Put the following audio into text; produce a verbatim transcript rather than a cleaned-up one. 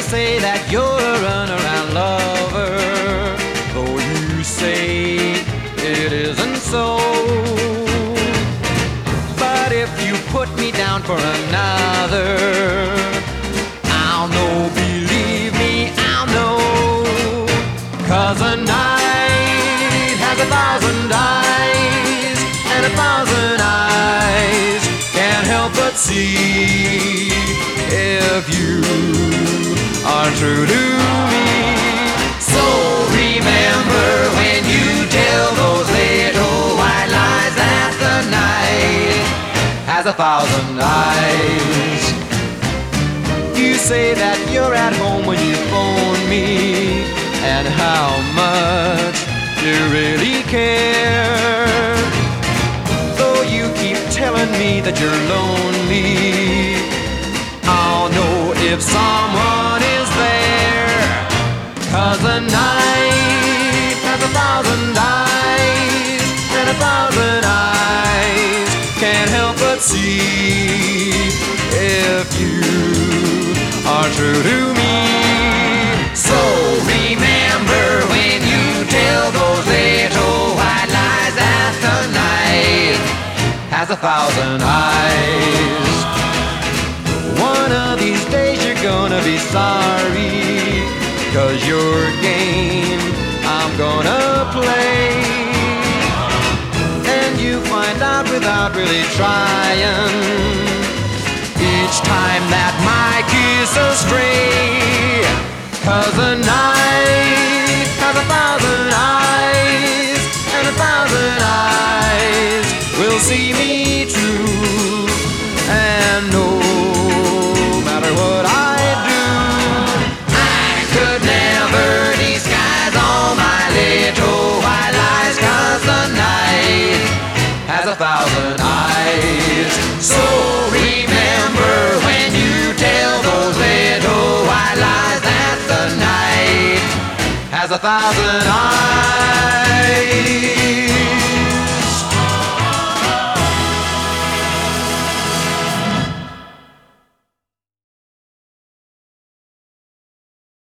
say that you're a runaround lover, though you say it isn't so. But if you put me down for another, I'll know, believe me, I'll know. 'Cause a night has a thousand eyes, and a thousand eyes can't help but see if you are true to me. So remember when you tell those little white lies that the night has a thousand eyes. You say that you're at home when you phone me, and how much you really care. Though you keep telling me that you're lonely, I'll know if someone is there. 'Cause the night has a thousand eyes, and a thousand eyes can't help but see if you are true to me. So remember when you tell those little white lies that the night has a thousand eyes. One of these days you're gonna be sorry, 'cause your game I'm gonna play, and you find out without really trying each time that my kiss astray. 'Cause the night has a thousand eyes, and a thousand eyes will see me true, and no matter what I do, I could never disguise all my little white lies. 'Cause the night has a thousand eyes. So remember when you tell those little white lies that the night has a thousand eyes.